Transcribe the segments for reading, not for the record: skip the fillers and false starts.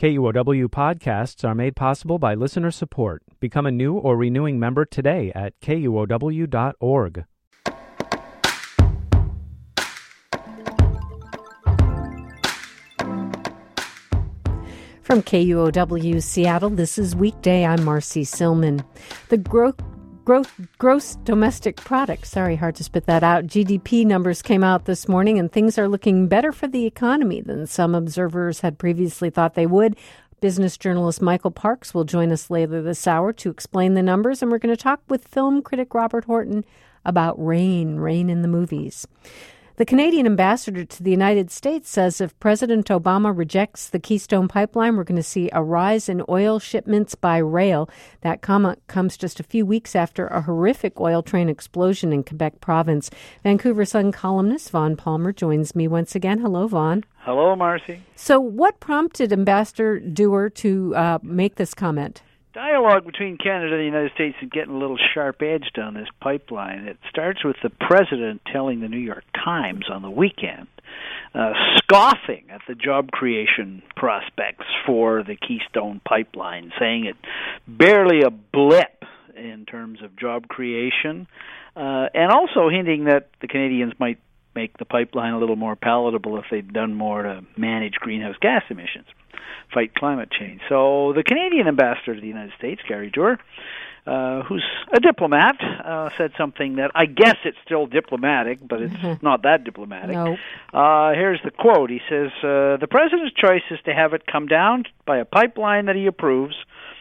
KUOW podcasts are made possible by listener support. Become a new or renewing member today at KUOW.org. From KUOW Seattle, this is Weekday. I'm Marcy Silman. The gross domestic product, hard to spit that out, GDP numbers came out this morning, and things are looking better for the economy than some observers had previously thought they would. Business journalist Michael Parks will join us later this hour to explain the numbers, and we're going to talk with film critic Robert Horton about rain in the movies. The Canadian ambassador to the United States says if President Obama rejects the Keystone Pipeline, we're going to see a rise in oil shipments by rail. That comment comes just a few weeks after a horrific oil train explosion in Quebec province. Vancouver Sun columnist Vaughn Palmer joins me once again. Hello, Vaughn. Hello, Marcy. So what prompted Ambassador Dewar to make this comment? Dialogue between Canada and the United States is getting a little sharp-edged on this pipeline. It starts with the president telling the New York Times on the weekend, scoffing at the job creation prospects for the Keystone Pipeline, saying it barely a blip in terms of job creation, and also hinting that the Canadians might make the pipeline a little more palatable if they'd done more to manage greenhouse gas emissions, fight climate change. So the Canadian ambassador to the United States, Gary Dewar, who's a diplomat, said something that I guess it's still diplomatic, but it's not that diplomatic. No. Here's the quote. He says, the president's choice is to have it come down by a pipeline that he approves,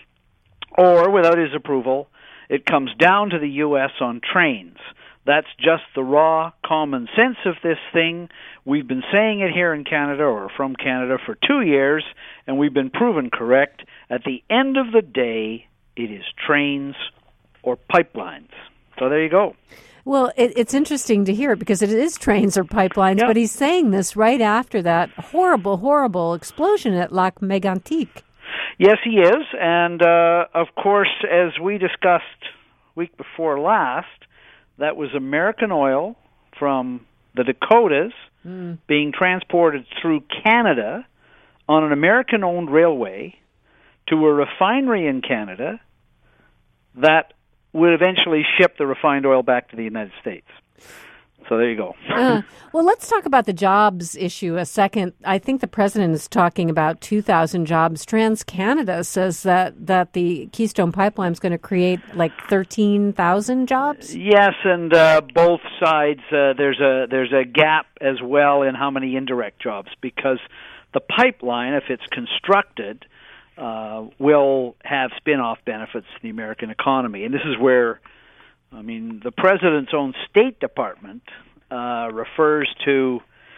or without his approval, it comes down to the U.S. on trains. That's just the raw common sense of this thing. We've been saying it here in Canada or from Canada for 2 years, and we've been proven correct. At the end of the day, it is trains or pipelines. So there you go. Well, it's interesting to hear it because it is trains or pipelines, but he's saying this right after that horrible explosion at Lac Mégantic. Yes, he is. And, of course, as we discussed week before last, that was American oil from the Dakotas being transported through Canada on an American-owned railway to a refinery in Canada that would eventually ship the refined oil back to the United States. So there you go. Well, let's talk about the jobs issue a second. I think the president is talking about 2,000 jobs. TransCanada says that the Keystone Pipeline is going to create like 13,000 jobs. Yes, and both sides, there's a gap as well in how many indirect jobs, because the pipeline, if it's constructed, will have spin-off benefits to the American economy. And this is where, the president's own State Department refers to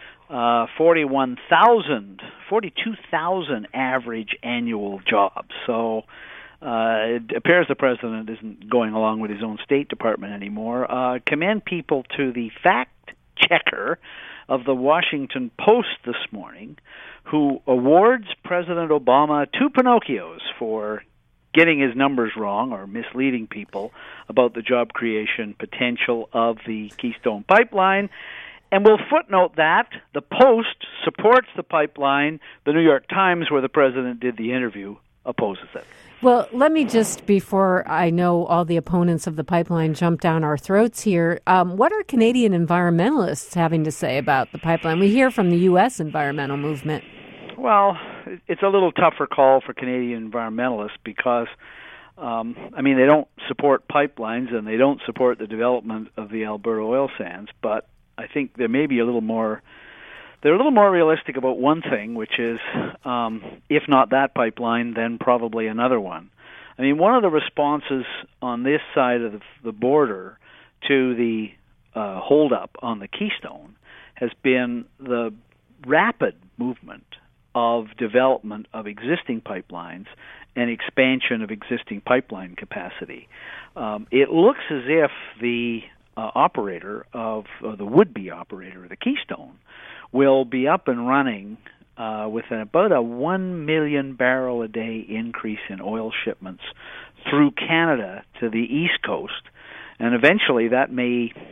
42,000 average annual jobs. So it appears the president isn't going along with his own State Department anymore. Commend people to the fact checker of the Washington Post this morning, who awards President Obama 2 Pinocchios for getting his numbers wrong or misleading people about the job creation potential of the Keystone Pipeline. And we'll footnote that the Post supports the pipeline. The New York Times, where the president did the interview, opposes it. Well, let me just, before I know all the opponents of the pipeline jump down our throats here, what are Canadian environmentalists having to say about the pipeline? We hear from the U.S. environmental movement. Well, it's a little tougher call for Canadian environmentalists because, they don't support pipelines and they don't support the development of the Alberta oil sands, but I think they're a little more realistic about one thing, which is, if not that pipeline, then probably another one. One of the responses on this side of the border to the holdup on the Keystone has been the rapid movement of development of existing pipelines and expansion of existing pipeline capacity. It looks as if the would-be operator of the Keystone will be up and running with about a 1 million barrel a day increase in oil shipments through Canada to the East Coast, and eventually that may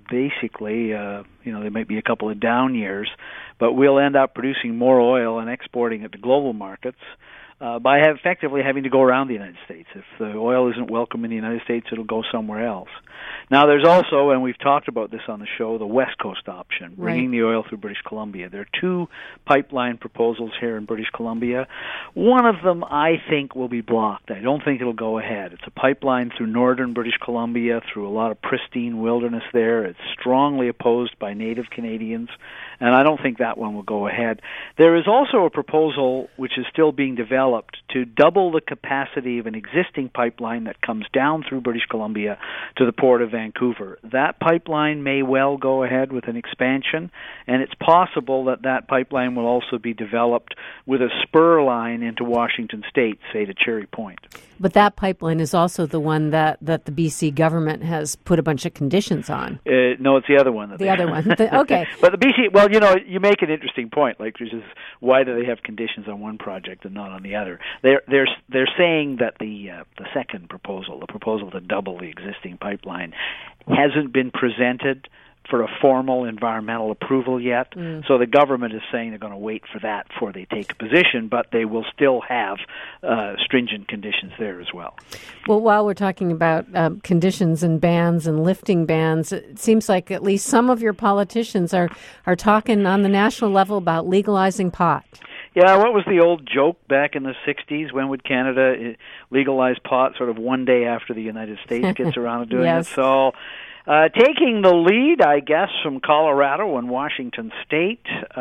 basically, there might be a couple of down years, but we'll end up producing more oil and exporting it to global markets by effectively having to go around the United States. If the oil isn't welcome in the United States, it'll go somewhere else. Now, there's also, and we've talked about this on the show, the West Coast option, bringing the oil through British Columbia. There are 2 pipeline proposals here in British Columbia. One of them, I think, will be blocked. I don't think it'll go ahead. It's a pipeline through northern British Columbia, through a lot of pristine wilderness there. It's strongly opposed by Native Canadians, and I don't think that one will go ahead. There is also a proposal, which is still being developed, to double the capacity of an existing pipeline that comes down through British Columbia to the port of Vancouver. That pipeline may well go ahead with an expansion, and it's possible that that pipeline will also be developed with a spur line into Washington State, say to Cherry Point. But that pipeline is also the one that the BC government has put a bunch of conditions on. No, it's the other one. The other one. Okay. But the BC, well, you make an interesting point, which is why do they have conditions on one project and not on the other? They're saying that the second proposal, the proposal to double the existing pipeline, hasn't been presented for a formal environmental approval yet. So the government is saying they're going to wait for that before they take a position, but they will still have stringent conditions there as well. Well, while we're talking about conditions and bans and lifting bans, it seems like at least some of your politicians are talking on the national level about legalizing pot. Yeah, what was the old joke back in the 60s? When would Canada legalize pot? Sort of one day after the United States gets around to doing Yes. it. So taking the lead, I guess, from Colorado and Washington State,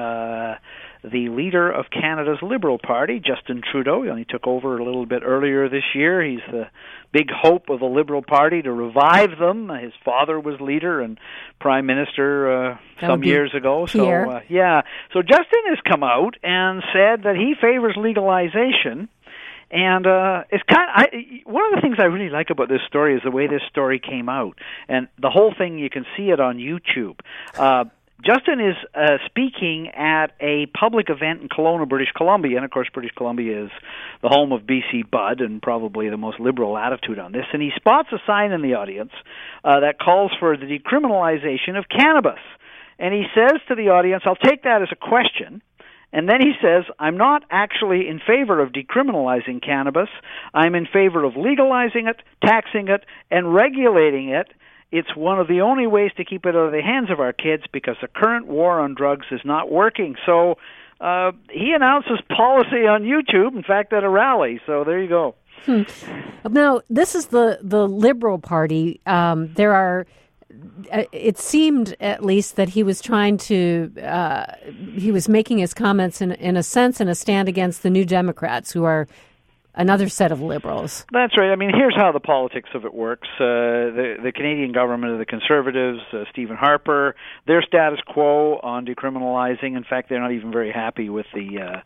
the leader of Canada's Liberal Party, Justin Trudeau, he only took over a little bit earlier this year. He's the big hope of the Liberal Party to revive them. His father was leader and prime minister some years ago. Pierre. So Justin has come out and said that he favors legalization. And it's one of the things I really like about this story is the way this story came out. And the whole thing, you can see it on YouTube. Justin is speaking at a public event in Kelowna, British Columbia, and of course British Columbia is the home of BC Bud and probably the most liberal attitude on this, and he spots a sign in the audience that calls for the decriminalization of cannabis. And he says to the audience, I'll take that as a question. And then he says, I'm not actually in favor of decriminalizing cannabis. I'm in favor of legalizing it, taxing it, and regulating it. It's one of the only ways to keep it out of the hands of our kids because the current war on drugs is not working. So he announces policy on YouTube, in fact, at a rally. So there you go. Now, this is the Liberal Party. There are... It seemed, at least, that he was trying to, he was making his comments in a sense in a stand against the New Democrats, who are another set of liberals. That's right. I mean, here's how the politics of it works. The Canadian government of the Conservatives, Stephen Harper, their status quo on decriminalizing. In fact, they're not even very happy with the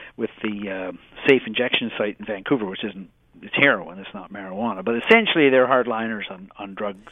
safe injection site in Vancouver, which isn't, it's heroin, it's not marijuana. But essentially, they're hardliners on drugs.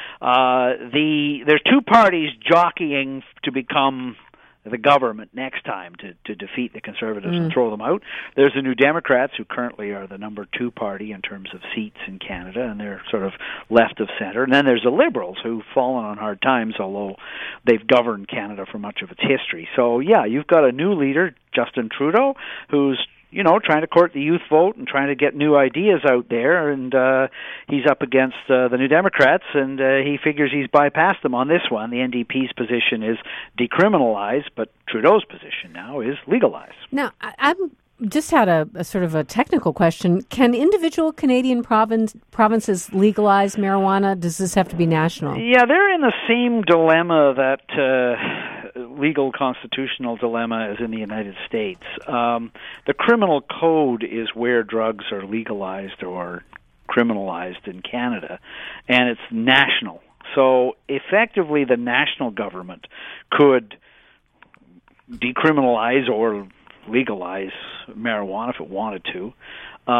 There's two parties jockeying to become the government next time to defeat the Conservatives and throw them out. There's the New Democrats, who currently are the number 2 party in terms of seats in Canada, and they're sort of left of center. And then there's the Liberals, who've fallen on hard times, although they've governed Canada for much of its history. So, yeah, you've got a new leader, Justin Trudeau, who's trying to court the youth vote and trying to get new ideas out there, and he's up against the New Democrats, and he figures he's bypassed them on this one. The NDP's position is decriminalize, but Trudeau's position now is legalize. Now, I'm just had a sort of a technical question. Can individual Canadian provinces legalize marijuana? Does this have to be national? Yeah, they're in the same dilemma that legal constitutional dilemma as in the United States. The criminal code is where drugs are legalized or criminalized in Canada, and it's national. So effectively the national government could decriminalize or legalize marijuana if it wanted to.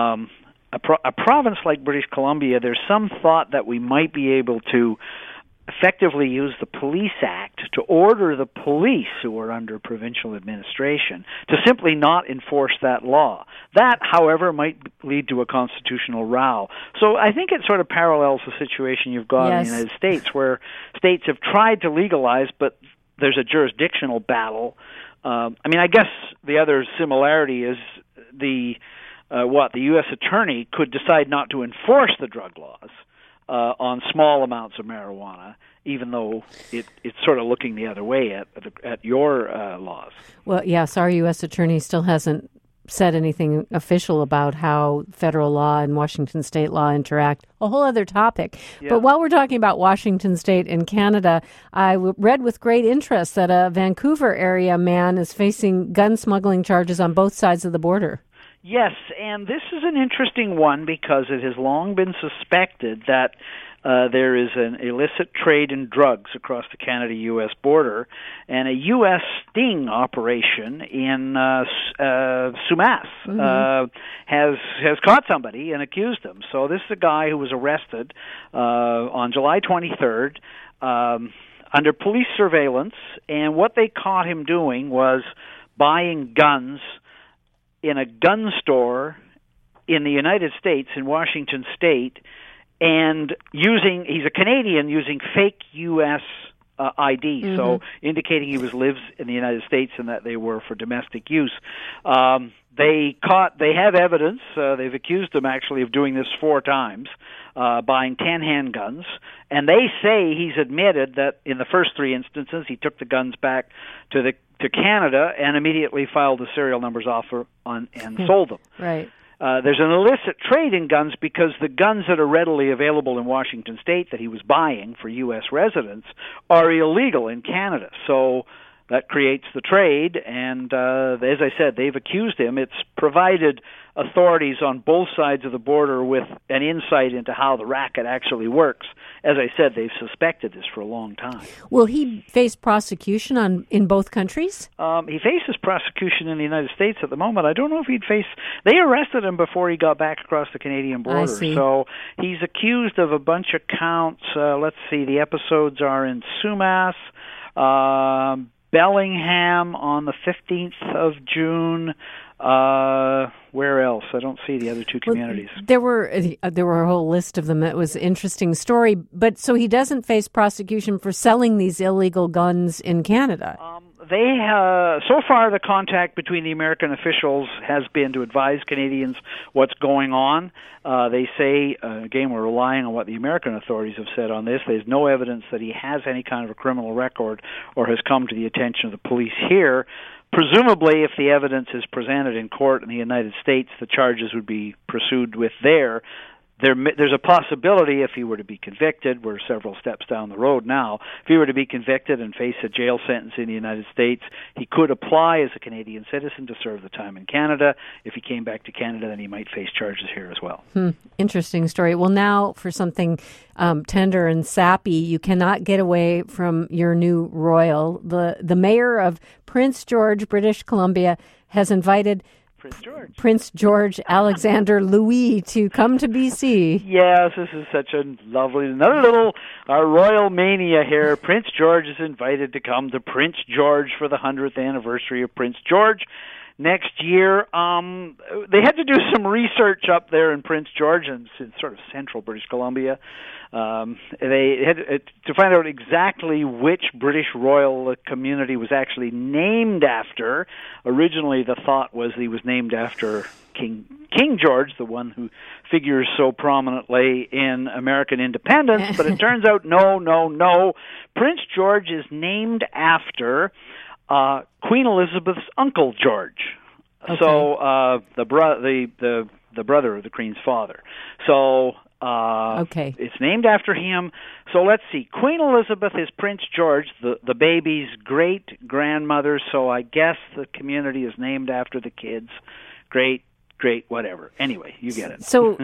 A province like British Columbia, there's some thought that we might be able to effectively used the Police Act to order the police who are under provincial administration to simply not enforce that law. That, however, might lead to a constitutional row. So I think it sort of parallels the situation you've got in the United States, where states have tried to legalize, but there's a jurisdictional battle. I guess the other similarity is the U.S. attorney could decide not to enforce the drug laws on small amounts of marijuana, even though it's sort of looking the other way at your laws. Well, yes, our U.S. attorney still hasn't said anything official about how federal law and Washington state law interact. A whole other topic. Yeah. But while we're talking about Washington state and Canada, I read with great interest that a Vancouver area man is facing gun smuggling charges on both sides of the border. Yes, and this is an interesting one because it has long been suspected that there is an illicit trade in drugs across the Canada-U.S. border, and a U.S. sting operation in Sumas has caught somebody and accused them. So this is a guy who was arrested on July 23rd under police surveillance, and what they caught him doing was buying guns in a gun store in the United States, in Washington state, and he's a Canadian using fake U.S. ID, so indicating he lives in the United States and that they were for domestic use. They have evidence. They've accused him actually of doing this 4 times, buying 10 handguns, and they say he's admitted that in the first 3 instances he took the guns back to Canada and immediately filed the serial numbers off and sold them. Right. There's an illicit trade in guns because the guns that are readily available in Washington state that he was buying for U.S. residents are illegal in Canada. So that creates the trade, and as I said, they've accused him. It's provided authorities on both sides of the border with an insight into how the racket actually works. As I said, they've suspected this for a long time. Will he face prosecution in both countries? He faces prosecution in the United States at the moment. I don't know if he'd face... They arrested him before he got back across the Canadian border. I see. So he's accused of a bunch of counts. Let's see, the episodes are in Sumas, Bellingham on the 15th of June. Where else? I don't see the other 2 communities. Well, there were a whole list of them. It was an interesting story. But so he doesn't face prosecution for selling these illegal guns in Canada. So far the contact between the American officials has been to advise Canadians what's going on. They say, again, we're relying on what the American authorities have said on this. There's no evidence that he has any kind of a criminal record or has come to the attention of the police here. Presumably, if the evidence is presented in court in the United States, the charges would be pursued with there. There's a possibility if he were to be convicted, we're several steps down the road now, if he were to be convicted and face a jail sentence in the United States, he could apply as a Canadian citizen to serve the time in Canada. If he came back to Canada, then he might face charges here as well. Interesting story. Well, now for something tender and sappy, you cannot get away from your new royal. The mayor of Prince George, British Columbia, has invited Prince George Alexander Louis to come to BC. Yes, this is such a lovely, another little royal mania here. Prince George is invited to come to Prince George for the 100th anniversary of Prince George next year. They had to do some research up there in Prince George and in sort of central British Columbia. They had to find out exactly which British royal community was actually named after. Originally, the thought was he was named after King George, the one who figures so prominently in American independence, but it turns out no. Prince George is named after Queen Elizabeth's uncle George. Okay. So the brother of the Queen's father. So it's named after him. So let's see. Queen Elizabeth is Prince George, the baby's great grandmother. So I guess the community is named after the kids. Great, whatever. Anyway, you get it. So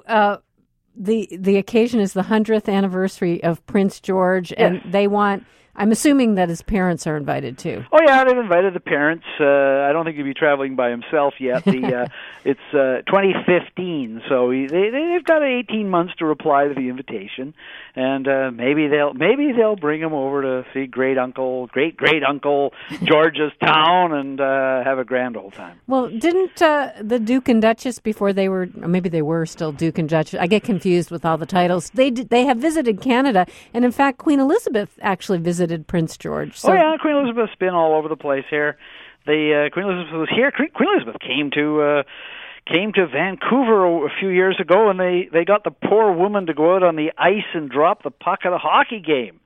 the occasion is the 100th anniversary of Prince George, and they want I'm assuming that his parents are invited too. Oh yeah, they've invited the parents. I don't think he'll be traveling by himself yet. It's 2015, so they've got 18 months to reply to the invitation, and maybe they'll bring him over to see great uncle George's town and have a grand old time. Well, didn't the Duke and Duchess, before they were, or maybe they were still Duke and Duchess, I get confused with all the titles, they have visited Canada, and in fact Queen Elizabeth actually visited Prince George. So. Oh yeah, Queen Elizabeth's been all over the place here. Queen Elizabeth was here. Queen Elizabeth came to Vancouver a few years ago, and they got the poor woman to go out on the ice and drop the puck at a hockey game.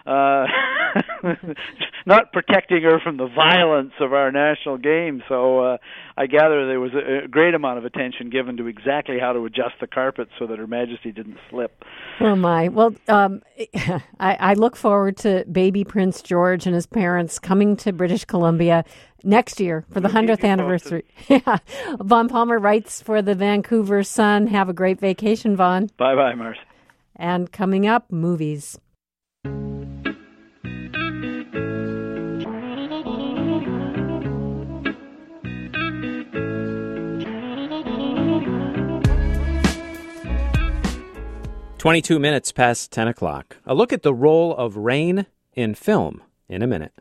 Not protecting her from the violence of our national game. So I gather there was a great amount of attention given to exactly how to adjust the carpet so that Her Majesty didn't slip. Oh, my. Well, I look forward to baby Prince George and his parents coming to British Columbia next year for the 100th anniversary. Yeah. Vaughn Palmer writes for the Vancouver Sun. Have a great vacation, Vaughn. Bye-bye, Marcy. And coming up, movies. "22 minutes past 10 o'clock. A look at the role of rain in film in a minute.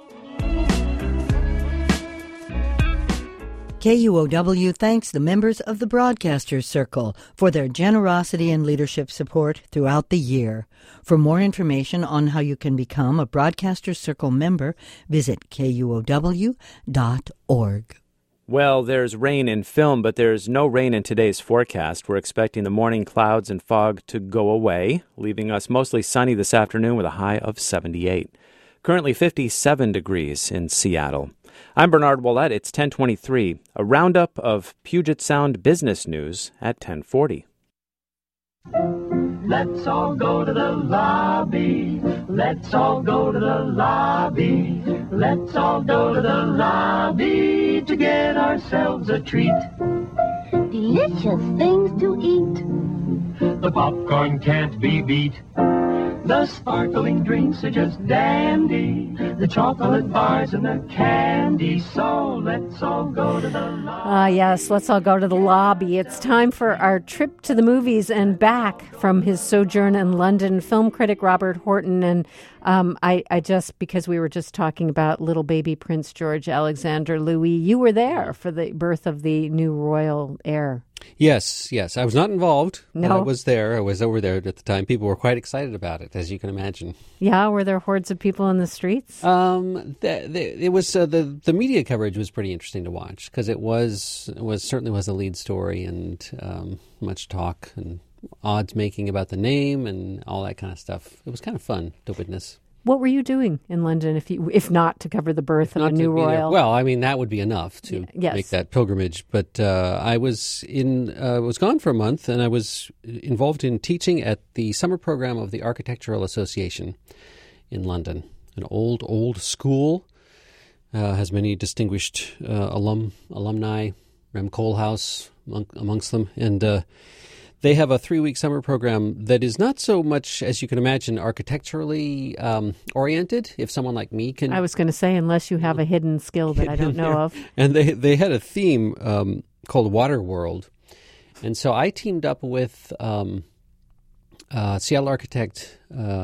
KUOW thanks the members of the Broadcasters Circle for their generosity and leadership support throughout the year. For more information on how you can become a Broadcasters Circle member, visit KUOW.org. Well, there's rain in film, but there's no rain in today's forecast. We're expecting the morning clouds and fog to go away, leaving us mostly sunny this afternoon with a high of 78. Currently 57 degrees in Seattle. I'm Bernard Ouellette. It's 10:23. A roundup of Puget Sound business news at 10:40. Let's all go to the lobby. Let's all go to the lobby. Let's all go to the lobby to get ourselves a treat. Delicious things to eat. The popcorn can't be beat. The sparkling drinks are just dandy. The chocolate bars and the candy. So let's all go to the lobby. Yes, let's all go to the lobby. It's time for our trip to the movies and back from his sojourn in London. Film critic Robert Horton. And I just, because we were just talking about little baby Prince George Alexander Louis, you were there for the birth of the new royal heir. Yes. I was not involved. No. But I was there. I was over there at the time. People were quite excited about it, as you can imagine. Yeah, were there hordes of people in the streets? It was the media coverage was pretty interesting to watch because it certainly was a lead story and much talk and odds making about the name and all that kind of stuff. It was kind of fun to witness. What were you doing in London, if not to cover the birth of a new royal? Well, I mean, that would be enough to make that pilgrimage. But I was gone for a month, and I was involved in teaching at the summer program of the Architectural Association in London, an old school, has many distinguished alumni, Rem Koolhaas amongst them, and they have a 3-week summer program that is not so much, as you can imagine, architecturally oriented. If someone like me can... I was going to say, unless you have a hidden skill that I don't know of. And they had a theme called Water World. And so I teamed up with Seattle architect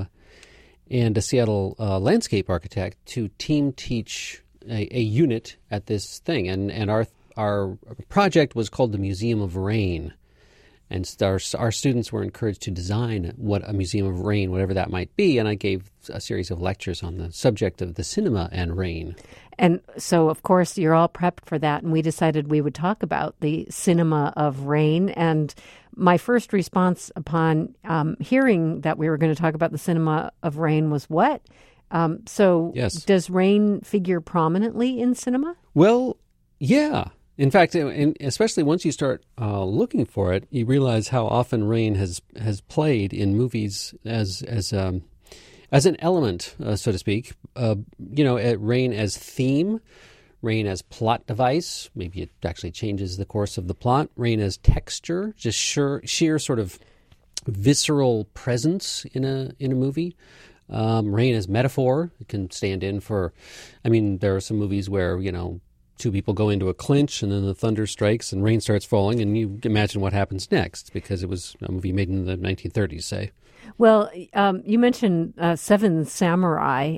and a Seattle landscape architect to team teach a unit at this thing. And our project was called the Museum of Rain. And our students were encouraged to design what a museum of rain, whatever that might be. And I gave a series of lectures on the subject of the cinema and rain. And so, of course, you're all prepped for that. And we decided we would talk about the cinema of rain. And my first response upon hearing that we were going to talk about the cinema of rain was what? Yes. Does rain figure prominently in cinema? Well, yeah. In fact, especially once you start looking for it, you realize how often rain has played in movies as an element, so to speak. Rain as theme, rain as plot device. Maybe it actually changes the course of the plot. Rain as texture, just sheer sort of visceral presence in a movie. Rain as metaphor. It can stand in for, there are some movies where, two people go into a clinch and then the thunder strikes and rain starts falling and you imagine what happens next because it was a movie made in the 1930s, say. Well, you mentioned Seven Samurai,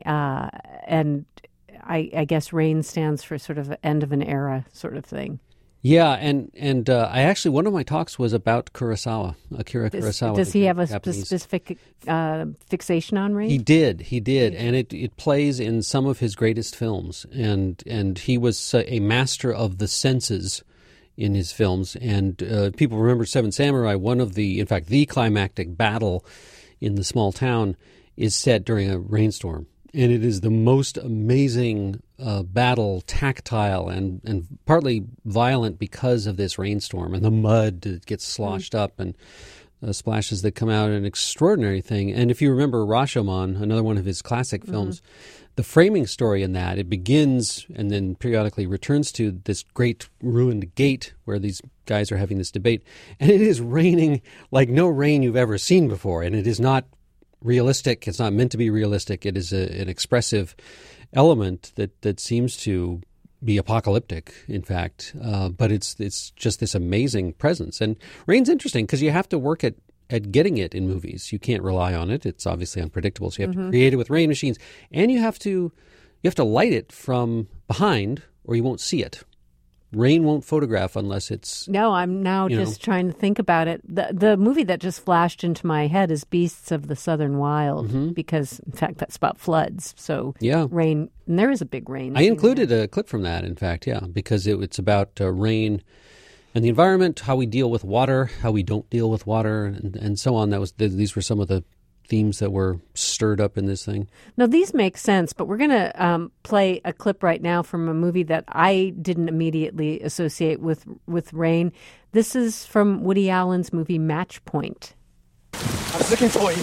and I guess Rain stands for sort of end of an era sort of thing. Yeah, and I actually, one of my talks was about Kurosawa, Akira Kurosawa. Does he have a specific fixation on rain? He did, and it plays in some of his greatest films, and he was a master of the senses in his films. And people remember Seven Samurai. In fact, the climactic battle in the small town is set during a rainstorm. And it is the most amazing battle, tactile and partly violent because of this rainstorm and the mud that gets sloshed up and splashes that come out. An extraordinary thing. And if you remember Rashomon, another one of his classic films, the framing story in that, it begins and then periodically returns to this great ruined gate where these guys are having this debate. And it is raining like no rain you've ever seen before. And it is not realistic. It's not meant to be realistic. It is an expressive element that seems to be apocalyptic, in fact. But it's just this amazing presence. And rain's interesting because you have to work at getting it in movies. You can't rely on it. It's obviously unpredictable. So you have to create it with rain machines, and you have to light it from behind, or you won't see it. Rain won't photograph unless it's... No, I'm now just trying to think about it. The movie that just flashed into my head is Beasts of the Southern Wild, because, in fact, that's about floods. So rain, and there is a big rain. I included a clip from that, in fact, because it's about rain and the environment, how we deal with water, how we don't deal with water, and so on. These were some of the themes that were stirred up in this thing. Now, these make sense, but we're going to play a clip right now from a movie that I didn't immediately associate with rain. This is from Woody Allen's movie Match Point. I was looking for you.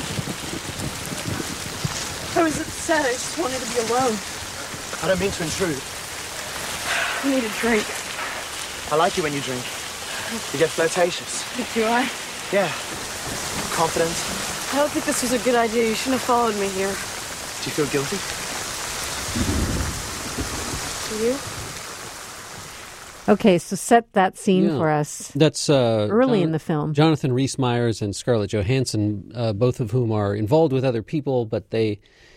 I was upset. I just wanted to be alone. I don't mean to intrude. I need a drink. I like you when you drink. You get flirtatious. Do I? Yeah. Confident. I don't think this was a good idea. You shouldn't have followed me here. Do you feel guilty? Do you? Okay, so set that scene for us. That's early in the film. Jonathan Rhys-Meyers and Scarlett Johansson, both of whom are involved with other people, but they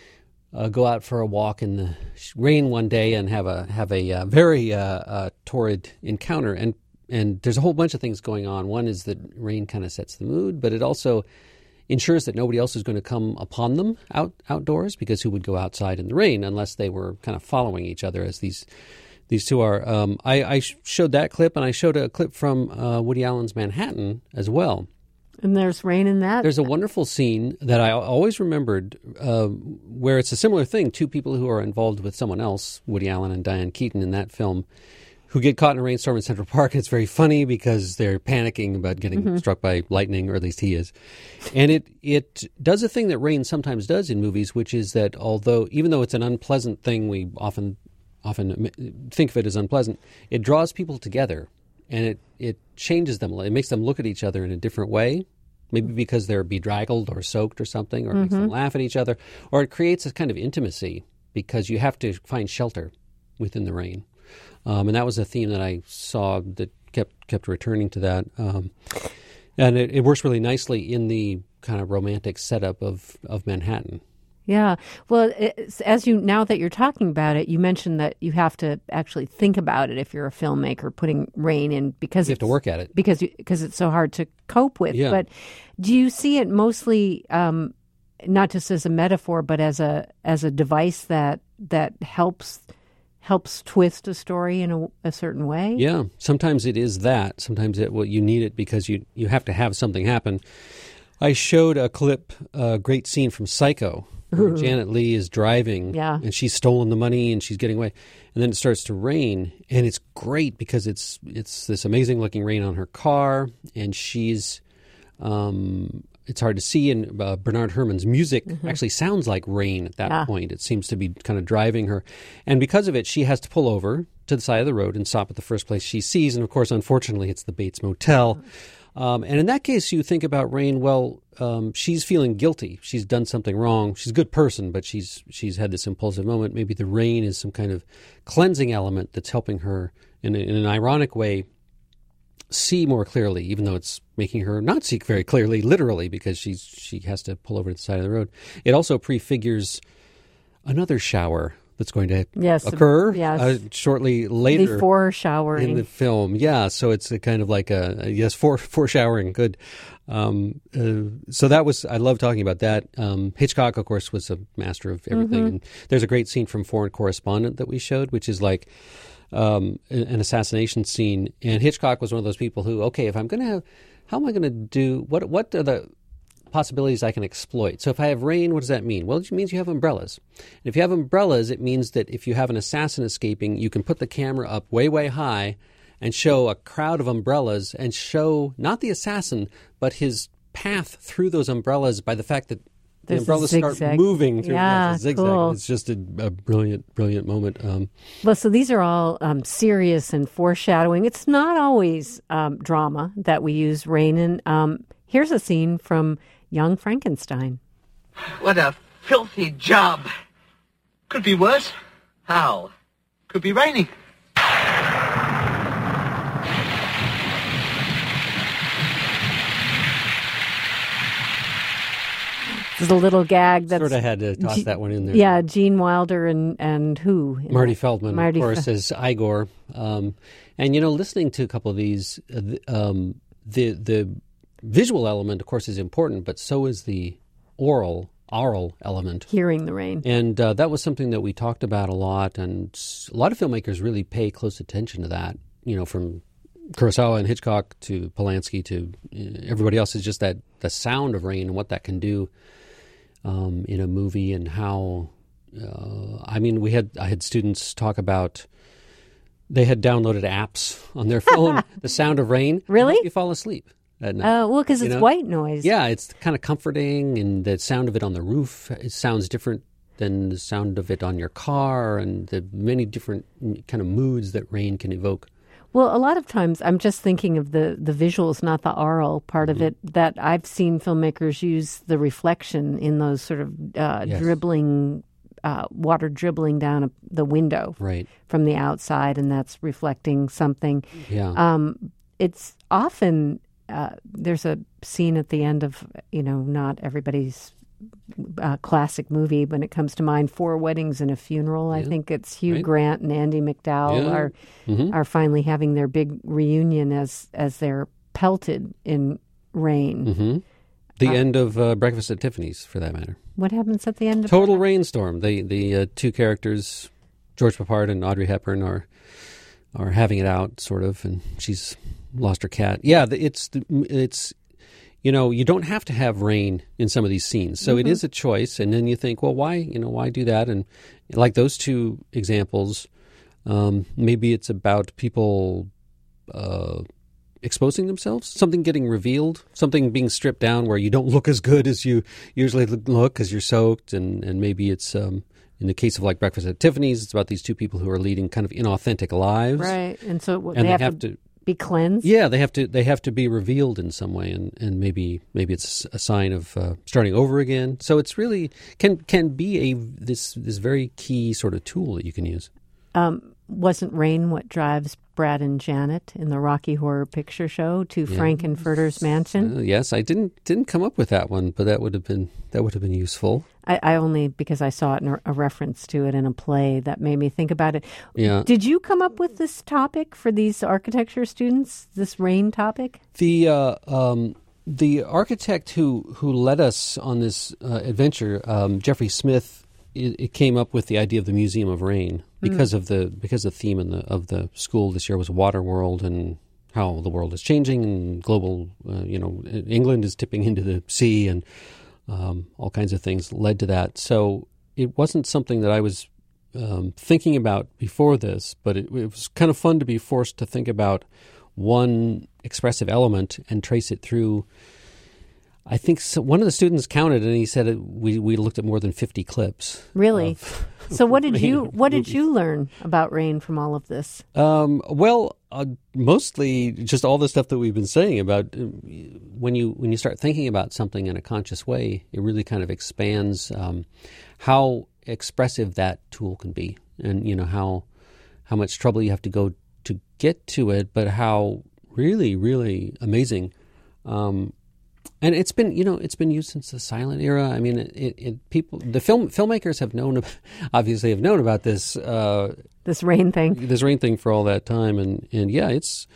go out for a walk in the rain one day and have a very torrid encounter. And there's a whole bunch of things going on. One is that rain kind of sets the mood, but it also ensures that nobody else is going to come upon them outdoors, because who would go outside in the rain unless they were kind of following each other, as these two are. I showed that clip, and I showed a clip from Woody Allen's Manhattan as well. And there's rain in that? There's a wonderful scene that I always remembered where it's a similar thing. Two people who are involved with someone else, Woody Allen and Diane Keaton in that film, who get caught in a rainstorm in Central Park. It's very funny because they're panicking about getting struck by lightning, or at least he is. And it does a thing that rain sometimes does in movies, which is that even though it's an unpleasant thing, we often think of it as unpleasant, it draws people together, and it changes them. It makes them look at each other in a different way, maybe because they're bedraggled or soaked or something, or it makes them laugh at each other, or it creates a kind of intimacy because you have to find shelter within the rain. And that was a theme that I saw that kept returning to that. And it works really nicely in the kind of romantic setup of Manhattan. Yeah. Well, now that you're talking about it, you mentioned that you have to actually think about it if you're a filmmaker putting rain in, because you have to work at it because it's so hard to cope with. Yeah. But do you see it mostly not just as a metaphor, but as a device that helps twist a story in a certain way? Yeah. Sometimes it is that. Sometimes you need it because you have to have something happen. I showed a clip, a great scene from Psycho, where Janet Leigh is driving, and she's stolen the money and she's getting away. And then it starts to rain, and it's great because it's this amazing looking rain on her car, and she's it's hard to see, and Bernard Herrmann's music actually sounds like rain at that point. It seems to be kind of driving her. And because of it, she has to pull over to the side of the road and stop at the first place she sees. And, of course, unfortunately, it's the Bates Motel. And in that case, you think about Rain, well, she's feeling guilty. She's done something wrong. She's a good person, but she's had this impulsive moment. Maybe the rain is some kind of cleansing element that's helping her in an ironic way see more clearly, even though it's making her not see very clearly, literally, because she has to pull over to the side of the road. It also prefigures another shower that's going to occur shortly later. Before showering. In the film. Yeah, so it's a kind of like foreshowering. Good. So that was, I love talking about that. Hitchcock, of course, was a master of everything. Mm-hmm. And there's a great scene from Foreign Correspondent that we showed, which is like an assassination scene. And Hitchcock was one of those people who, okay, if I'm going to have, how am I going to do, what are the possibilities I can exploit? So if I have rain, what does that mean? Well, it means you have umbrellas. And if you have umbrellas, it means that if you have an assassin escaping, you can put the camera up way, way high and show a crowd of umbrellas and show not the assassin, but his path through those umbrellas by the fact that the umbrellas start moving through the zigzag. Cool. It's just a brilliant, brilliant moment. Well, so these are all serious and foreshadowing. It's not always drama that we use rain in. Here's a scene from Young Frankenstein. What a filthy job. Could be worse. How? Could be raining. There's a little gag that sort of had to toss that one in there. Yeah, Gene Wilder and who? Marty Feldman, of course, as Igor. And listening to a couple of these, the visual element, of course, is important, but so is the oral element. Hearing the rain. And that was something that we talked about a lot, and a lot of filmmakers really pay close attention to that, from Kurosawa and Hitchcock to Polanski to everybody else, is just that the sound of rain and what that can do in a movie, and how, I had students talk about, they had downloaded apps on their phone, the sound of rain. Really? You fall asleep at night. Oh, well, because it's white noise. Yeah, it's kind of comforting, and the sound of it on the roof, it sounds different than the sound of it on your car, and the many different kind of moods that rain can evoke. Well, a lot of times I'm just thinking of the visuals, not the aural part of it, that I've seen filmmakers use the reflection in those sort of dribbling, water dribbling down the window from the outside, and that's reflecting something. Yeah. It's often, there's a scene at the end of, not everybody's classic movie when it comes to mind, Four Weddings and a Funeral. I think it's Hugh Grant and Andie MacDowell are finally having their big reunion as they're pelted in rain. Mm-hmm. The end of Breakfast at Tiffany's, for that matter. What happens at the end of Total Rainstorm. The two characters, George Peppard and Audrey Hepburn, are having it out, sort of, and she's lost her cat. Yeah, it's you don't have to have rain in some of these scenes. So it is a choice. And then you think, well, why do that? And like those two examples, maybe it's about people exposing themselves, something getting revealed, something being stripped down where you don't look as good as you usually look because you're soaked. And maybe it's, in the case of like Breakfast at Tiffany's, it's about these two people who are leading kind of inauthentic lives. Right. And so they have to be cleansed. Yeah, they have to be revealed in some way, and maybe it's a sign of starting over again. So it's really can be this very key sort of tool that you can use. Wasn't rain what drives Brad and Janet in the Rocky Horror Picture Show to Frank-N-Furter's mansion? Yes, I didn't come up with that one, but that would have been useful. I only because I saw it in a reference to it in a play that made me think about it. Yeah. Did you come up with this topic for these architecture students? This rain topic? The architect who led us on this adventure, Jeffrey Smith, it came up with the idea of the Museum of Rain because the theme of the school this year was Water World and how the world is changing and global. England is tipping into the sea and all kinds of things led to that. So it wasn't something that I was thinking about before this, but it was kind of fun to be forced to think about one expressive element and trace it through. I think one of the students counted, and he said we looked at more than 50 clips. Really? So what did you learn about rain from all of this? Well, Mostly just all the stuff that we've been saying about when you start thinking about something in a conscious way, it really kind of expands how expressive that tool can be, and how much trouble you have to go to get to it, but how really, really amazing. And it's been used since the silent era. I mean, filmmakers have known about this rain thing for all that time, and yeah, it's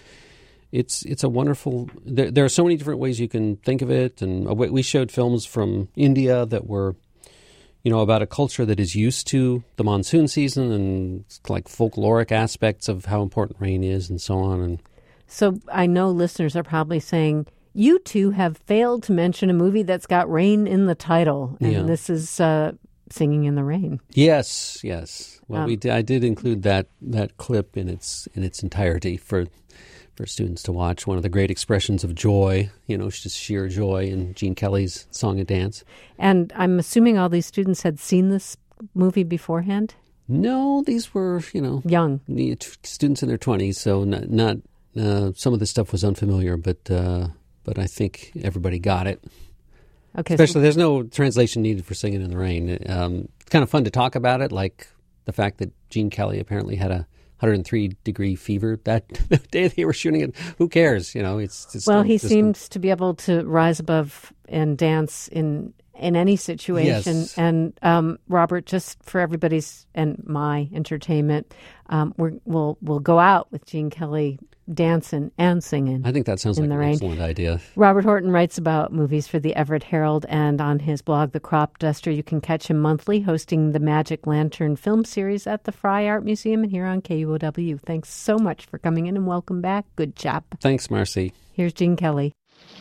a wonderful. There are so many different ways you can think of it, and we showed films from India that were, about a culture that is used to the monsoon season and like folkloric aspects of how important rain is, and so on. And so I know listeners are probably saying, you two have failed to mention a movie that's got rain in the title, and this is Singing in the Rain. Yes. Well, I did include that clip in its entirety for students to watch. One of the great expressions of joy, just sheer joy in Gene Kelly's Song and Dance. And I'm assuming all these students had seen this movie beforehand? No, these were, young students in their 20s, so not some of this stuff was unfamiliar, but I think everybody got it. Okay. Especially, there's no translation needed for Singing in the Rain. It's kind of fun to talk about it, like the fact that Gene Kelly apparently had a 103-degree fever that day they were shooting it. Who cares? He seems to be able to rise above and dance in any situation. Yes. And Robert, just for everybody's and my entertainment, we'll go out with Gene Kelly dancing and singing. I think that sounds like an excellent idea. Robert Horton writes about movies for the Everett Herald, and on his blog, The Crop Duster, you can catch him monthly hosting the Magic Lantern film series at the Frye Art Museum and here on KUOW. Thanks so much for coming in, and welcome back. Good chap. Thanks, Marcy. Here's Gene Kelly.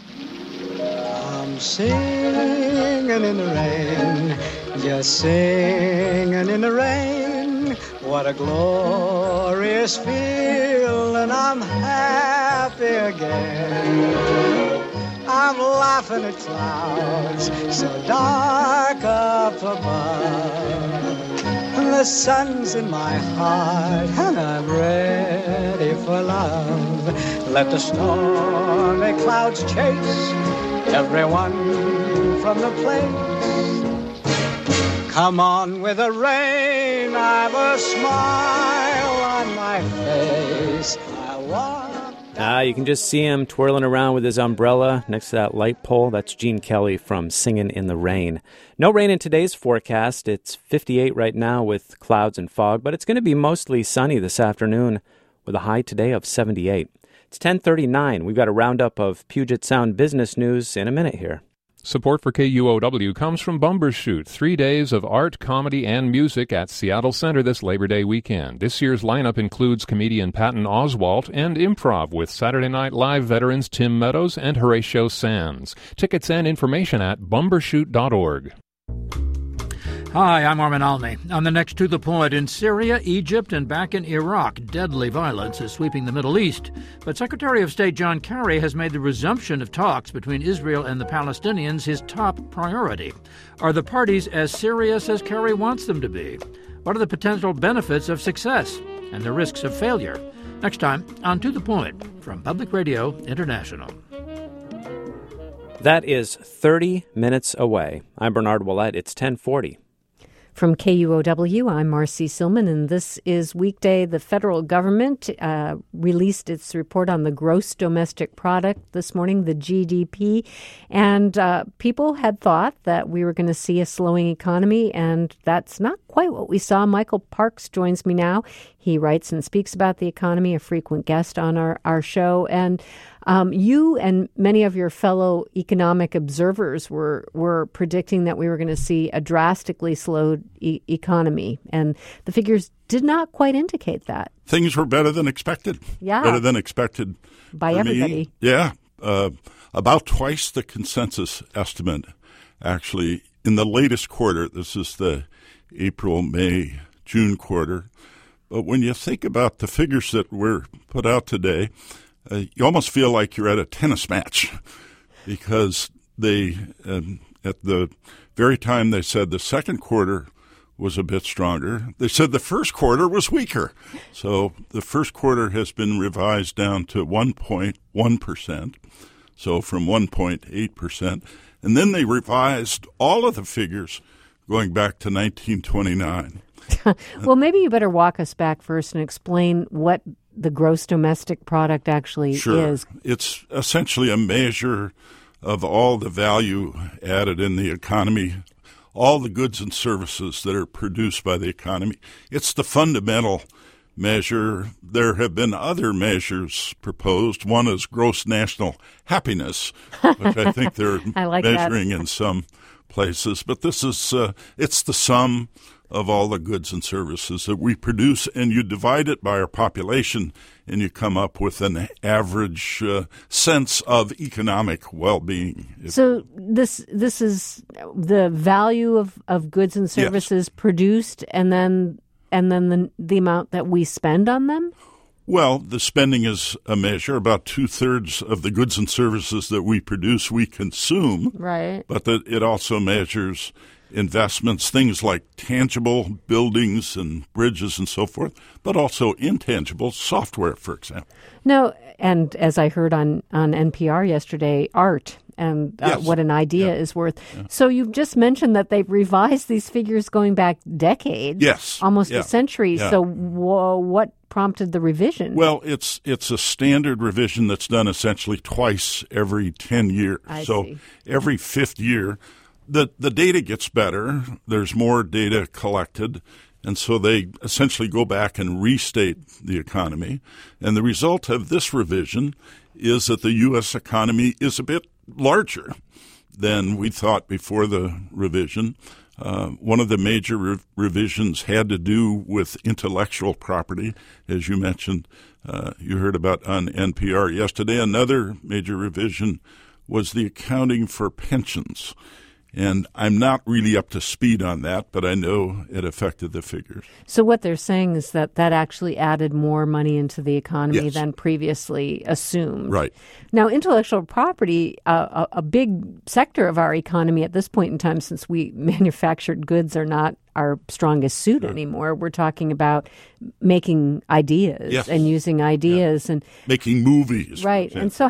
I'm singing in the rain, just singing in the rain. What a glorious feeling, I'm happy again. I'm laughing at clouds so dark up above. The sun's in my heart and I'm ready for love. Let the stormy clouds chase everyone from the place. Come on with the rain, I've a smile on my face. You can just see him twirling around with his umbrella next to that light pole. That's Gene Kelly from Singin' in the Rain. No rain in today's forecast. It's 58 right now with clouds and fog, but it's going to be mostly sunny this afternoon with a high today of 78. It's 10:39. We've got a roundup of Puget Sound business news in a minute here. Support for KUOW comes from Bumbershoot, 3 days of art, comedy, and music at Seattle Center this Labor Day weekend. This year's lineup includes comedian Patton Oswalt and improv with Saturday Night Live veterans Tim Meadows and Horatio Sands. Tickets and information at bumbershoot.org. Hi, I'm Armin Alney. On the next To The Point, in Syria, Egypt, and back in Iraq, deadly violence is sweeping the Middle East. But Secretary of State John Kerry has made the resumption of talks between Israel and the Palestinians his top priority. Are the parties as serious as Kerry wants them to be? What are the potential benefits of success and the risks of failure? Next time on To The Point from Public Radio International. That is 30 minutes away. I'm Bernard Ouellette. It's 10:40. From KUOW, I'm Marcy Silman, and this is Weekday. The federal government released its report on the gross domestic product this morning, the GDP, and people had thought that we were going to see a slowing economy, and that's not quite what we saw. Michael Parks joins me now. He writes and speaks about the economy, a frequent guest on our show, and you and many of your fellow economic observers were predicting that we were going to see a drastically slowed economy, and the figures did not quite indicate that. Things were better than expected. Yeah. Better than expected. By everybody. Me. Yeah. About twice the consensus estimate, actually, in the latest quarter. This is the April, May, June quarter. But when you think about the figures that were put out today, you almost feel like you're at a tennis match because they, at the very time they said the second quarter was a bit stronger. They said the first quarter was weaker. So the first quarter has been revised down to 1.1%, so from 1.8%. And then they revised all of the figures going back to 1929. Well, maybe you better walk us back first and explain what the gross domestic product actually is. It's essentially a measure of all the value added in the economy, all the goods and services that are produced by the economy. It's the fundamental measure. There have been other measures proposed. One is gross national happiness, which I think they're measuring in some places. But this is it's the sum of all the goods and services that we produce, and you divide it by our population, and you come up with an average sense of economic well-being. So this is the value of goods and services produced, and then the amount that we spend on them? Well, the spending is a measure. About 2/3 of the goods and services that we produce, we consume. Right. But it also measures investments, things like tangible buildings and bridges and so forth, but also intangible software, for example. No, and as I heard on NPR yesterday, art and what an idea is worth. Yeah. So you've just mentioned that they've revised these figures going back decades, almost a century. Yeah. So what prompted the revision? Well, it's a standard revision that's done essentially twice every 10 years. I see. Every fifth year, the data gets better. There's more data collected. And so they essentially go back and restate the economy. And the result of this revision is that the U.S. economy is a bit larger than we thought before the revision. One of the major revisions had to do with intellectual property, as you mentioned. You heard about on NPR yesterday. Another major revision was the accounting for pensions. And I'm not really up to speed on that, but I know it affected the figures. So what they're saying is that actually added more money into the economy than previously assumed. Right. Now, intellectual property, a big sector of our economy at this point in time, since manufactured goods are not our strongest suit anymore. We're talking about making ideas and using ideas and making movies. Right. And so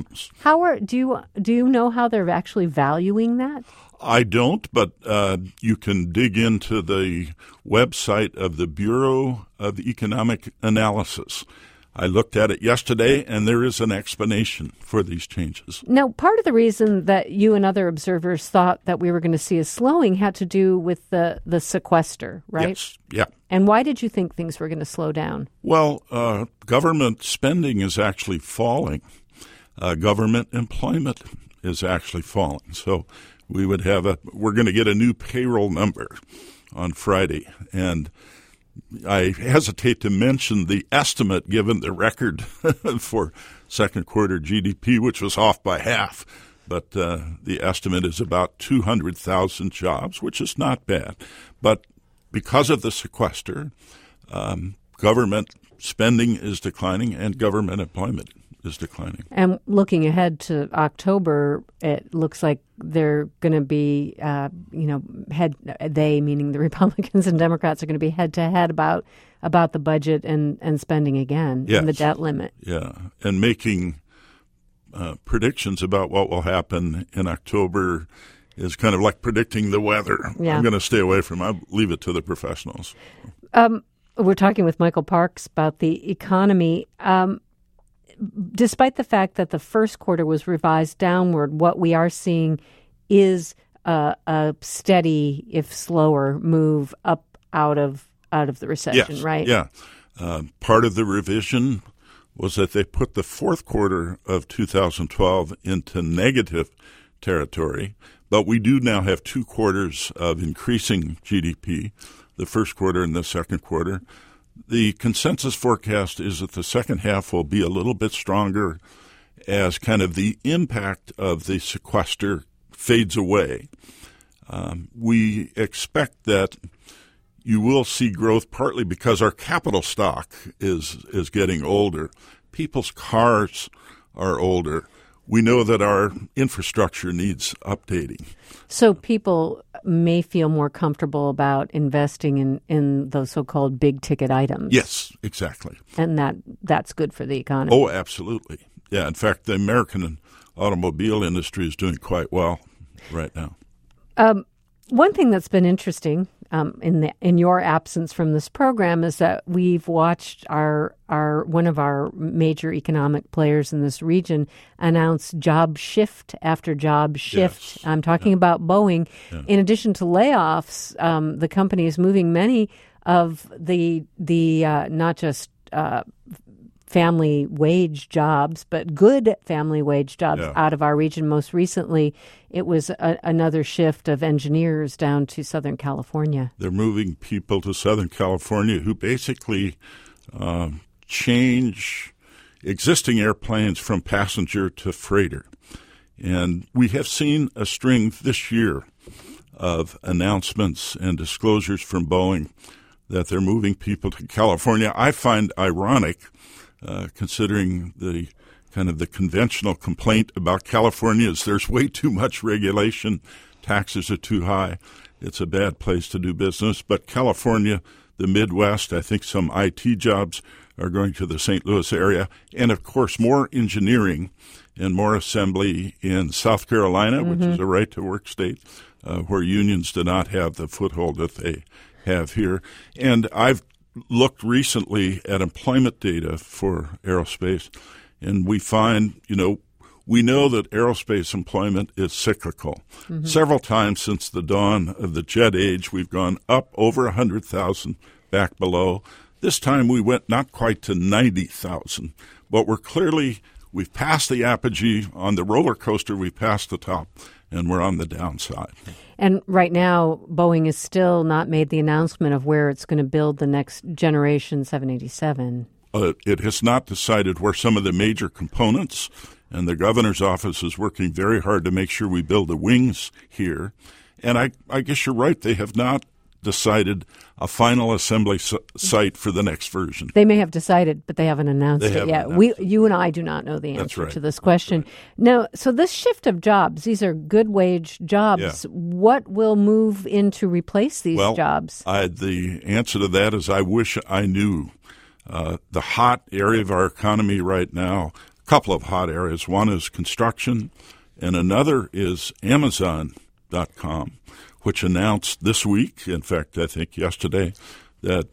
do you know how they're actually valuing that? I don't, but you can dig into the website of the Bureau of Economic Analysis. I looked at it yesterday, and there is an explanation for these changes. Now, part of the reason that you and other observers thought that we were going to see a slowing had to do with the sequester, right? Yes, yeah. And why did you think things were going to slow down? Well, government spending is actually falling. Government employment is actually falling. So we're going to get a new payroll number on Friday, and I hesitate to mention the estimate given the record for second quarter GDP, which was off by half. But the estimate is about 200,000 jobs, which is not bad. But because of the sequester, government spending is declining and government employment is declining. And looking ahead to October, it looks like they're going to be, they, meaning the Republicans and Democrats, are going to be head-to-head about the budget and spending again and the debt limit. Yeah, and making predictions about what will happen in October is kind of like predicting the weather. Yeah. I'm going to stay away from it. I'll leave it to the professionals. We're talking with Michael Parks about the economy. Despite the fact that the first quarter was revised downward, what we are seeing is a steady, if slower, move up out of the recession, right? Yeah. Part of the revision was that they put the fourth quarter of 2012 into negative territory, but we do now have 2 quarters of increasing GDP, the first quarter and the second quarter. The consensus forecast is that the second half will be a little bit stronger as kind of the impact of the sequester fades away. We expect that you will see growth partly because our capital stock is getting older. People's cars are older. we know that our infrastructure needs updating. So people may feel more comfortable about investing in those so-called big-ticket items. Yes, exactly. And that's good for the economy. Oh, absolutely. Yeah, in fact, the American automobile industry is doing quite well right now. One thing that's been interesting in your absence from this program is that we've watched our one of our major economic players in this region announce job shift after job shift. Yes. I'm talking about Boeing. Yeah. In addition to layoffs, the company is moving many of the not just family wage jobs, but good family wage jobs out of our region. Most recently, it was another shift of engineers down to Southern California. They're moving people to Southern California who basically change existing airplanes from passenger to freighter. And we have seen a string this year of announcements and disclosures from Boeing that they're moving people to California. I find ironic, considering the kind of the conventional complaint about California is there's way too much regulation, taxes are too high, it's a bad place to do business. But California, the Midwest, I think some IT jobs are going to the St. Louis area, and of course more engineering and more assembly in South Carolina, which is a right-to-work state, where unions do not have the foothold that they have here. And I've looked recently at employment data for aerospace, and we find, we know that aerospace employment is cyclical. Several times since the dawn of the jet age, we've gone up over 100,000, back below. This time we went not quite to 90,000, but we've passed the apogee on the roller coaster, we passed the top, and we're on the downside. And right now, Boeing has still not made the announcement of where it's going to build the next generation 787. It has not decided where some of the major components, and the governor's office is working very hard to make sure we build the wings here. And I guess you're right, they have not decided a final assembly site for the next version. They may have decided, but they haven't announced it yet. You and I do not know the answer to this question. Right. Now, so this shift of jobs, these are good wage jobs. Yeah. What will move in to replace these jobs? The answer to that is I wish I knew. The hot area of our economy right now, a couple of hot areas. One is construction, and another is Amazon.com, which announced this week, in fact, I think yesterday, that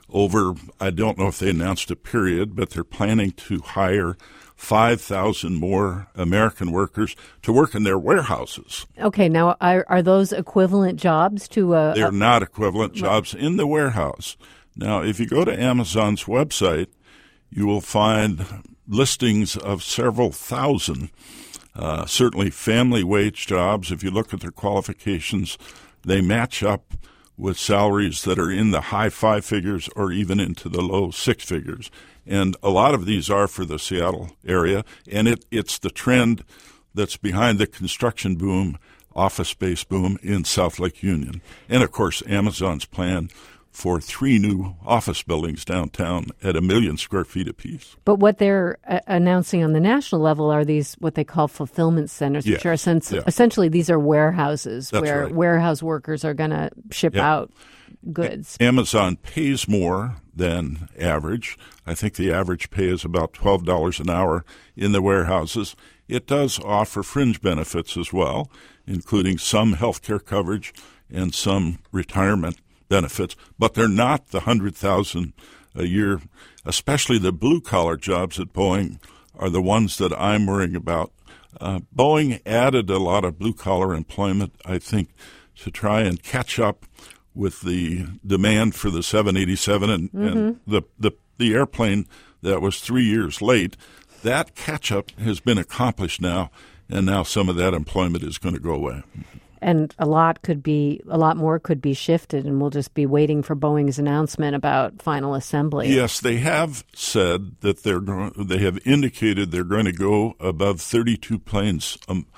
I don't know if they announced a period, but they're planning to hire 5,000 more American workers to work in their warehouses. Okay, now are those equivalent jobs to They're not equivalent jobs in the warehouse. Now, if you go to Amazon's website, you will find listings of several thousand, certainly family wage jobs. If you look at their qualifications, they match up with salaries that are in the high 5 figures or even into the low 6 figures. And a lot of these are for the Seattle area, and it's the trend that's behind the construction boom, office space boom in South Lake Union. And, of course, Amazon's plan for 3 new office buildings downtown at 1 million square feet apiece. But what they're announcing on the national level are these what they call fulfillment centers, which are essentially these are warehouses where warehouse workers are going to ship out goods. Amazon pays more than average. I think the average pay is about $12 an hour in the warehouses. It does offer fringe benefits as well, including some health care coverage and some retirement benefits, but they're not the 100,000 a year. Especially the blue-collar jobs at Boeing are the ones that I'm worrying about. Boeing added a lot of blue-collar employment, I think, to try and catch up with the demand for the 787 and the airplane that was 3 years late. That catch-up has been accomplished now, and now some of that employment is going to go away. And a lot more could be shifted, and we'll just be waiting for Boeing's announcement about final assembly. Yes, they have said that they have indicated they're going to go above 42 planes,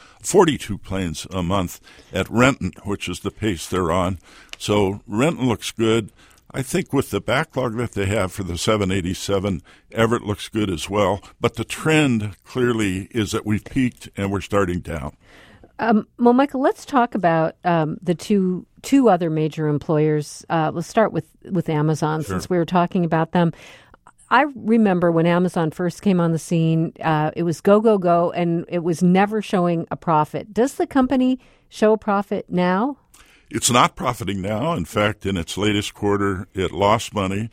42 planes a month at Renton, which is the pace they're on. So Renton looks good. I think with the backlog that they have for the 787, Everett looks good as well. But the trend clearly is that we've peaked and we're starting down. Well, Michael, let's talk about the two other major employers. Let's start with Amazon, Sure. Since we were talking about them. I remember when Amazon first came on the scene, it was go, go, go, and it was never showing a profit. Does the company show a profit now? It's not profiting now. In fact, in its latest quarter, it lost money.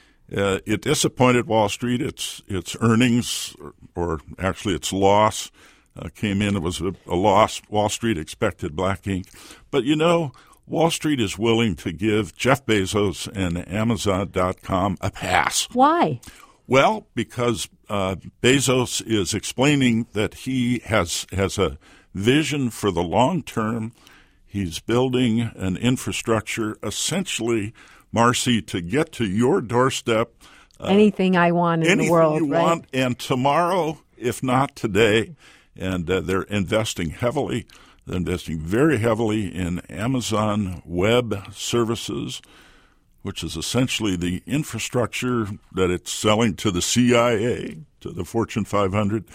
It disappointed Wall Street. Its earnings, or actually its loss, came in. It was a loss. Wall Street expected black ink. But, Wall Street is willing to give Jeff Bezos and Amazon.com a pass. Why? Well, because Bezos is explaining that he has a vision for the long term. He's building an infrastructure, essentially, Marcy, to get to your doorstep. Anything I want in the world, anything you want, and tomorrow, if not today. And they're investing heavily. They're investing very heavily in Amazon Web Services, which is essentially the infrastructure that it's selling to the CIA, to the Fortune 500.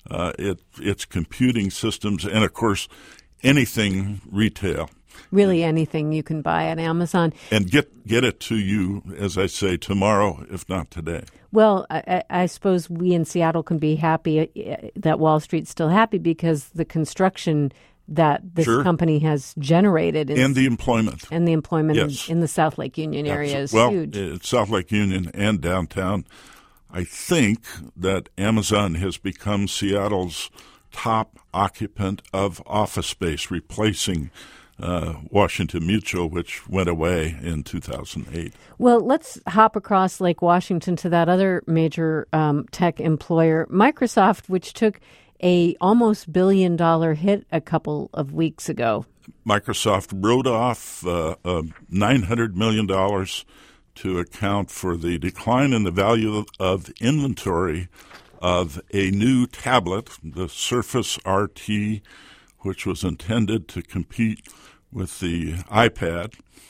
It's computing systems, and, of course, anything retail. Really anything you can buy at Amazon. And get it to you, as I say, tomorrow, if not today. Well, I suppose we in Seattle can be happy that Wall Street's still happy because the construction that this Sure. company has generated. And the employment. Yes. in the South Lake Union area is huge. Well, South Lake Union and downtown. I think that Amazon has become Seattle's top occupant of office space, replacing Washington Mutual, which went away in 2008. Well, let's hop across Lake Washington to that other major tech employer, Microsoft, which took a almost $1 billion hit a couple of weeks ago. Microsoft wrote off $900 million to account for the decline in the value of inventory of a new tablet, the Surface RT, which was intended to compete with the iPad.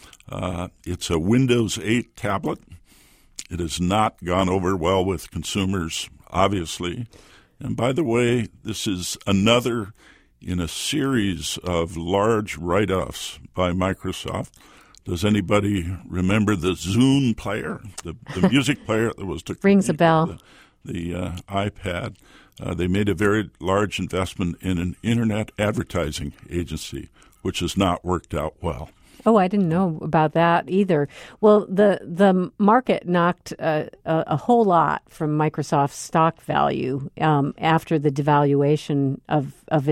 It's a Windows 8 tablet. It has not gone over well with consumers, obviously. And by the way, this is another in a series of large write-offs by Microsoft. Does anybody remember the Zune player, the music player that was to rings a bell? The iPad. They made a very large investment in an internet advertising agency, which has not worked out well. Oh, I didn't know about that either. Well, the market knocked a whole lot from Microsoft's stock value after the devaluation of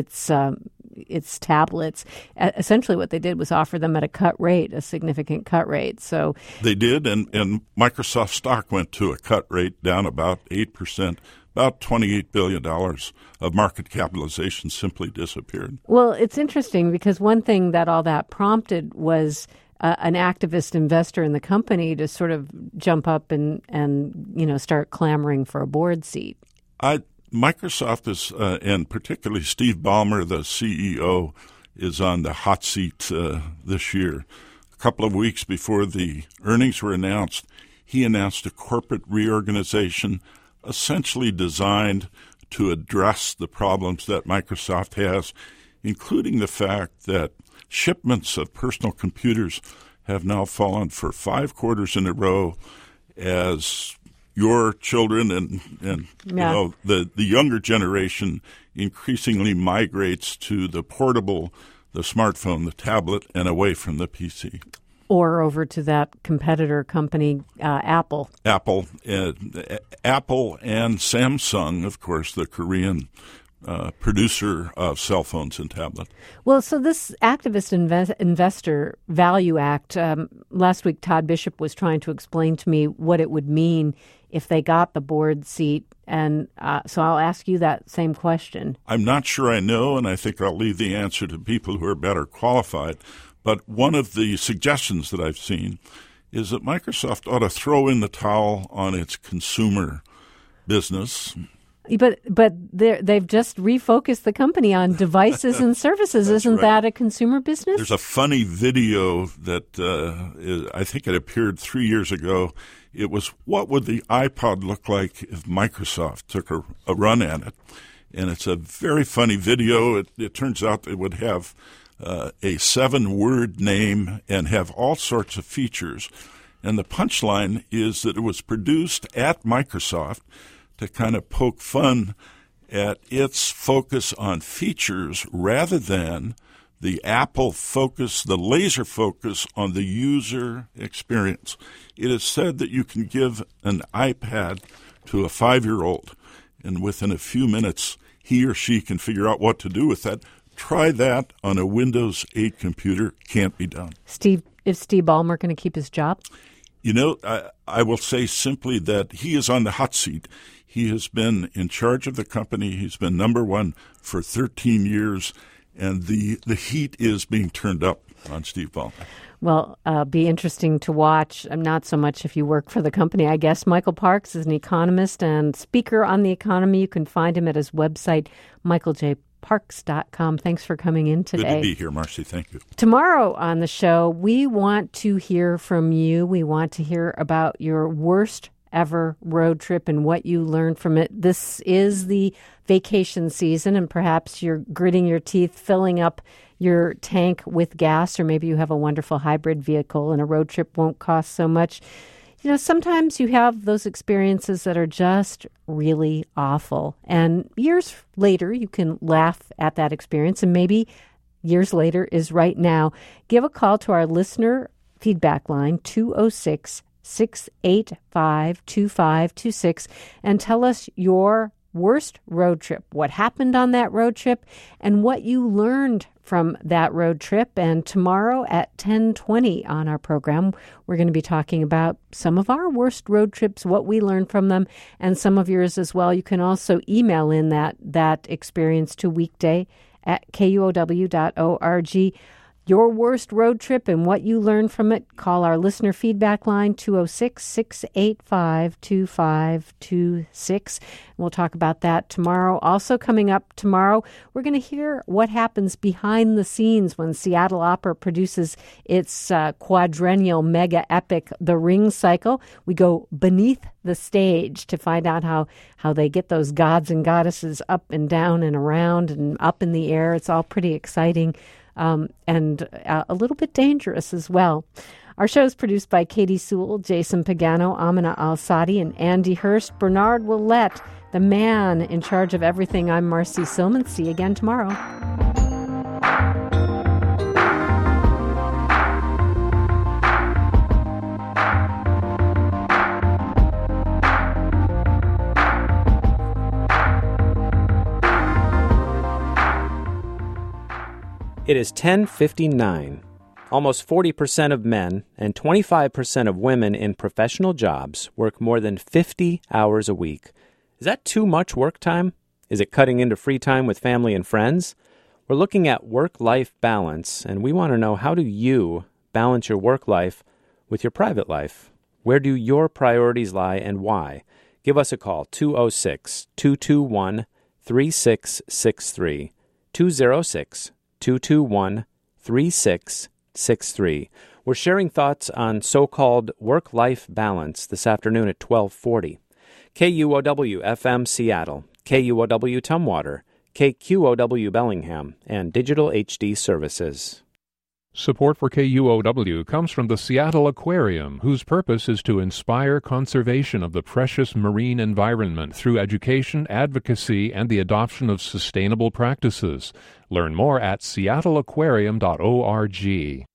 its tablets. Essentially, what they did was offer them at a significant cut rate. So they did, and Microsoft stock went to a cut rate down about 8%. About $28 billion of market capitalization simply disappeared. Well, it's interesting because one thing that all that prompted was an activist investor in the company to sort of jump up and start clamoring for a board seat. Microsoft is, and particularly Steve Ballmer, the CEO, is on the hot seat this year. A couple of weeks before the earnings were announced, he announced a corporate reorganization essentially designed to address the problems that Microsoft has, including the fact that shipments of personal computers have now fallen for 5 quarters in a row as your children and the younger generation increasingly migrates to the portable, the smartphone, the tablet, and away from the PC. Or over to that competitor company, Apple. Apple and Samsung, of course, the Korean producer of cell phones and tablets. Well, so this activist investor value act, last week Todd Bishop was trying to explain to me what it would mean if they got the board seat. And so I'll ask you that same question. I'm not sure I know, and I think I'll leave the answer to people who are better qualified. But one of the suggestions that I've seen is that Microsoft ought to throw in the towel on its consumer business But they've just refocused the company on devices and services. Isn't that a consumer business? There's a funny video that I think it appeared 3 years ago. It was, what would the iPod look like if Microsoft took a run at it? And it's a very funny video. It turns out it would have a 7-word name and have all sorts of features. And the punchline is that it was produced at Microsoft to kind of poke fun at its focus on features rather than the Apple focus, the laser focus on the user experience. It is said that you can give an iPad to a 5-year-old, and within a few minutes, he or she can figure out what to do with that. Try that on a Windows 8 computer. Can't be done. Is Steve Ballmer going to keep his job? You know, I will say simply that he is on the hot seat. He has been in charge of the company. He's been number one for 13 years, and the heat is being turned up on Steve Ballmer. Well, be interesting to watch. Not so much if you work for the company, I guess. Michael Parks is an economist and speaker on the economy. You can find him at his website, michaeljparks.com. Thanks for coming in today. Good to be here, Marcy. Thank you. Tomorrow on the show, we want to hear from you. We want to hear about your worst ever road trip and what you learned from it. This is the vacation season, and perhaps you're gritting your teeth, filling up your tank with gas, or maybe you have a wonderful hybrid vehicle and a road trip won't cost so much. You know, sometimes you have those experiences that are just really awful. And years later, you can laugh at that experience, and maybe years later is right now. Give a call to our listener feedback line, 206-685-2526, and tell us your worst road trip, what happened on that road trip, and what you learned from that road trip. And tomorrow at 10:20 on our program, we're going to be talking about some of our worst road trips, what we learned from them, and some of yours as well. You can also email in that experience to weekday@kuow.org. Your worst road trip and what you learned from it. Call our listener feedback line, 206-685-2526. We'll talk about that tomorrow. Also coming up tomorrow, we're going to hear what happens behind the scenes when Seattle Opera produces its quadrennial mega epic, The Ring Cycle. We go beneath the stage to find out how they get those gods and goddesses up and down and around and up in the air. It's all pretty exciting. And a little bit dangerous as well. Our show is produced by Katie Sewell, Jason Pagano, Amina Al-Sadi, and Andy Hurst. Bernard Willett, the man in charge of everything. I'm Marcy Silman. See you again tomorrow. It is 10:59. Almost 40% of men and 25% of women in professional jobs work more than 50 hours a week. Is that too much work time? Is it cutting into free time with family and friends? We're looking at work-life balance, and we want to know, how do you balance your work life with your private life? Where do your priorities lie and why? Give us a call, 206-221-3663, 206-221-3663. We're sharing thoughts on so-called work-life balance this afternoon at 1240. KUOW-FM Seattle, KUOW Tumwater, KQOW Bellingham, and Digital HD Services. Support for KUOW comes from the Seattle Aquarium, whose purpose is to inspire conservation of the precious marine environment through education, advocacy, and the adoption of sustainable practices. Learn more at seattleaquarium.org.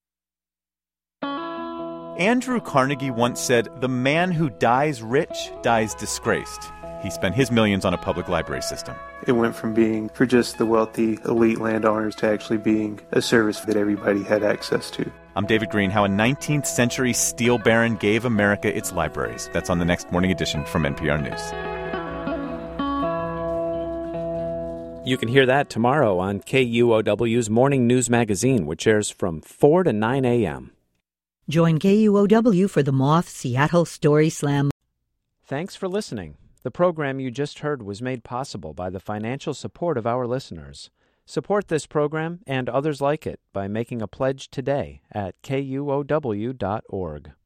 Andrew Carnegie once said, "The man who dies rich dies disgraced." He spent his millions on a public library system. It went from being for just the wealthy elite landowners to actually being a service that everybody had access to. I'm David Green. How a 19th century steel baron gave America its libraries. That's on the next morning edition from NPR News. You can hear that tomorrow on KUOW's Morning News Magazine, which airs from 4 to 9 a.m. Join KUOW for the Moth Seattle Story Slam. Thanks for listening. The program you just heard was made possible by the financial support of our listeners. Support this program and others like it by making a pledge today at kuow.org.